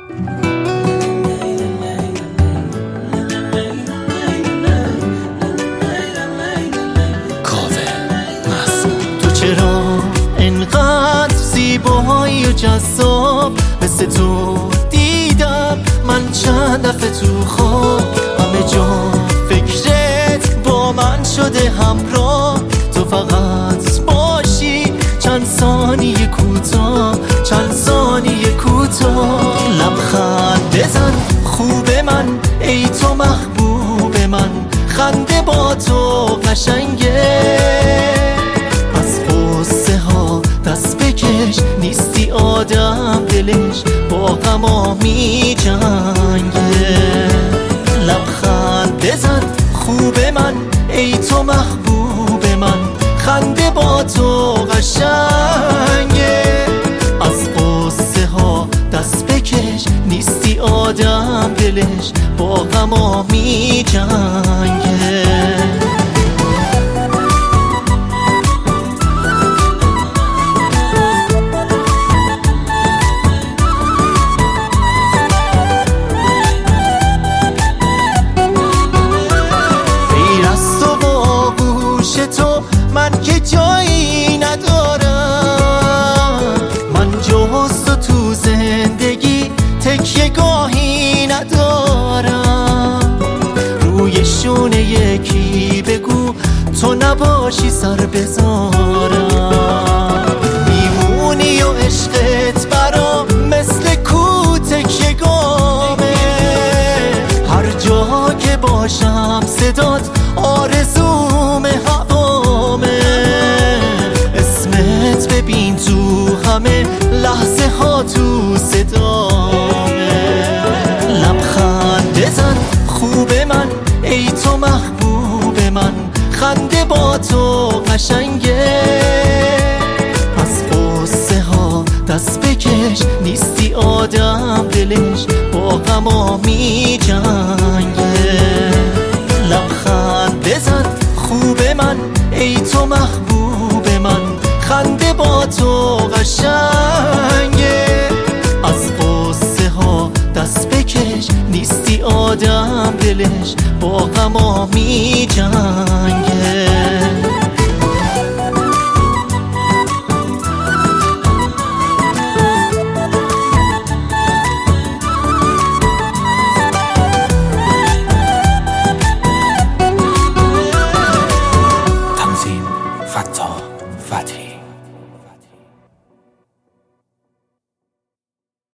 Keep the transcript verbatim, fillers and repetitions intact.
تو چرا انقدر زیبایی و جذاب؟ مثل تو دیدم من چند دفعه تو خواب، همه جا فکرت با من شده همراه. تو فقط باشی چند ثانیه کوتاه، چند ثانیه کوتاه. لبخند بزن خوب من، ای تو محبوب من، خنده با تو قشنگه. از قصه ها دست بکش، نیستی آدم دلش با غما می جنگه. لبخند بزن خوب من، ای تو محبوب من، خنده با تو قشنگه. از قصه ها دست بکش، نیستی آدم دلش با غما می جنگه. من که جایی ندارم، من جز تو تو زندگی تکیه گاهی ندارم. روی شونه یکی بگو تو نباشی سر بذارم. میمونی و عشقت برام مثل کو تکیه گامه. هر جا که باشم صدات آرزوم هوامه. اسمت ببین تو همه لحظه ها تو صدامه. لبخند بزن خوب من، ای تو محبوب من، خنده با تو قشنگه. از قصه ها دست بکش، نیستی آدم دلش با غما می جنگه. لبخند بزن خوب من، ای تو محبوب من، خنده با تو قشنگه. از قصه ها دست بکش، نیستی آدم دلش با غما می